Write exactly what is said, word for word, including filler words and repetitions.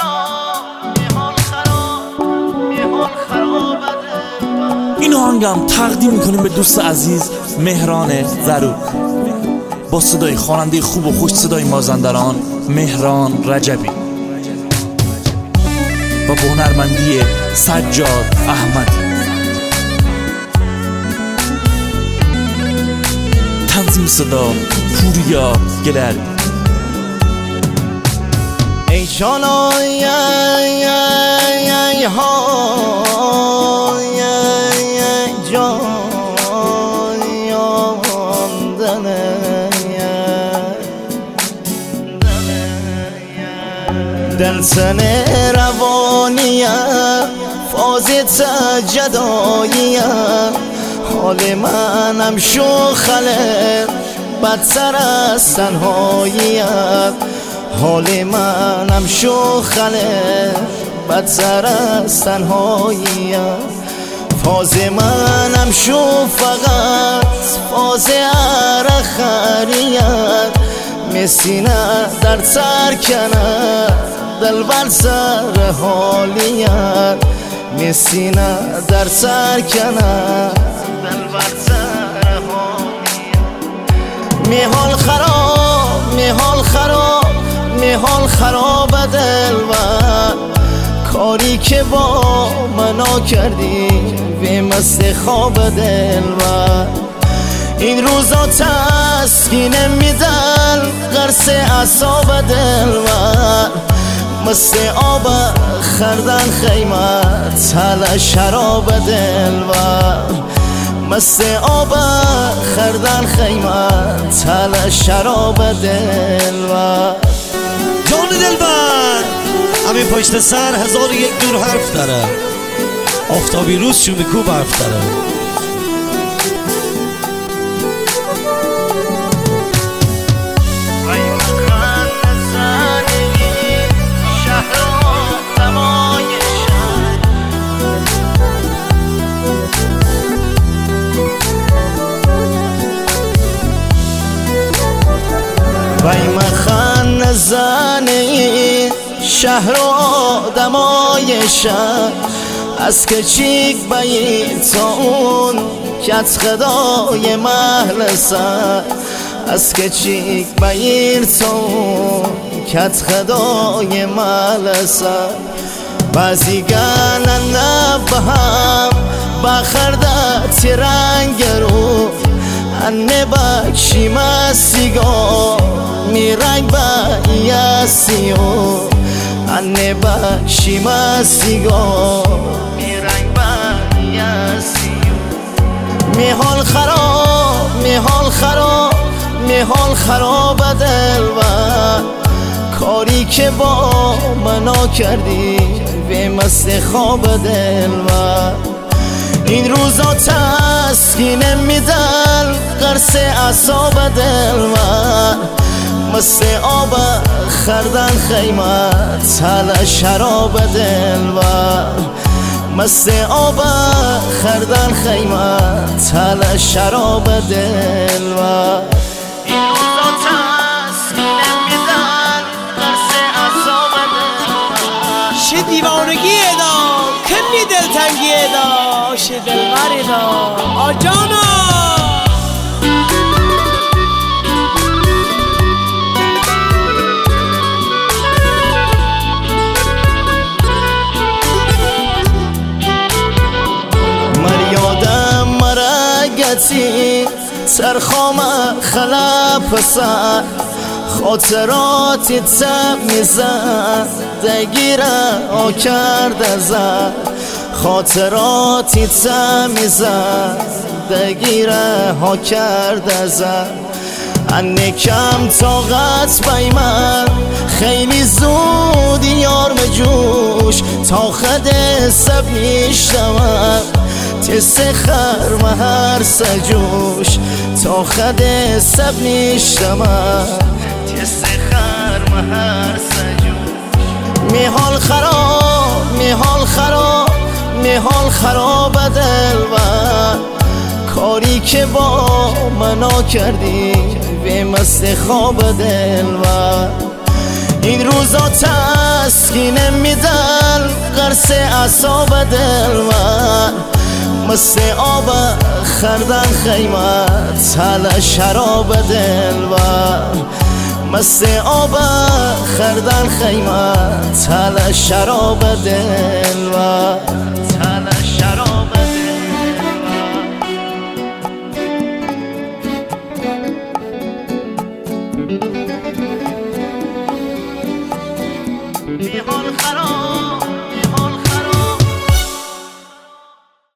این آهنگم تقدیم میکنیم به دوست عزیز مهران زروق با صدای خواننده خوب و خوش صدای مازندران مهران رجبی و با هنرمندی سجاد احمدی. تنظیم صدا پوریا گلری. ای جانای ای ای های جان دل سن روانیم فازت جداییم حال منم شو خلق بدتر از تنهاییم حال منم شو خلق بدتر از تنهاییم فاز منم شو فقط فاز ارخریت مسینه در ترکنه دلبر سر حالیت مسینه در سرکنه دلبر سر حالیت میحال خراب میحال خراب میحال خراب دلبر کاری که با منا کردی به مست خواب دلبر این روزا تسکین میدن قرص اعصاب دلبر مست آب خردن خیمت حل شراب دلبر مست آب خردن خیمت حل شراب دلبر جان دلبر همین پشت سر هزار و یک دور حرف داره آفتابی روز شو میکو برف داره وای مخن زنی شهر و آدمای شهر از کچیک بایی تا اون کت خدای محل سر از کچیک بایی تا اون کت خدای محل سر بعضی گنن نبهم بخرده ترنگ رو انه بکشی مسیگا میرنگ با یاسیو انه بکشی مسیگا میرنگ با یاسیو میحال خراب میحال خراب میحال خراب دلبر کاری که با منا کردی به مست خواب دلبر این روزا تسکین میدن قرص اعصاب دلبر مست آب خردن خیمت حل شراب دلبر مست آب خردن خیمت حل شراب دلبر این روزا تسکین میدن قرص اعصاب دلبر چه دیوانگی دا کمی دلتنگی دا چه دلبری دا آجانا مریادم مرگتی سرخام خلپ سر خاطراتی تمیزن دگیره آ کرده زن خاطراتی تمیزن دگیره ها کرده زن انه کم طاقت بای من خیلی زود یار مجوش تا خد سب میشتمن تس خرم هر سجوش تا خد سب میشتمن تس خرم هر سجوش میحال خراب میحال خراب میحال خراب دلبر کاری که با منا کردی به مست خواب دلبر این روزا تسکین میدن قرص اعصاب دلبر مثل آب خردن خیمت حال شراب دلبر مثل آب خردن خیمت حال شراب دلبر حال شراب دلبر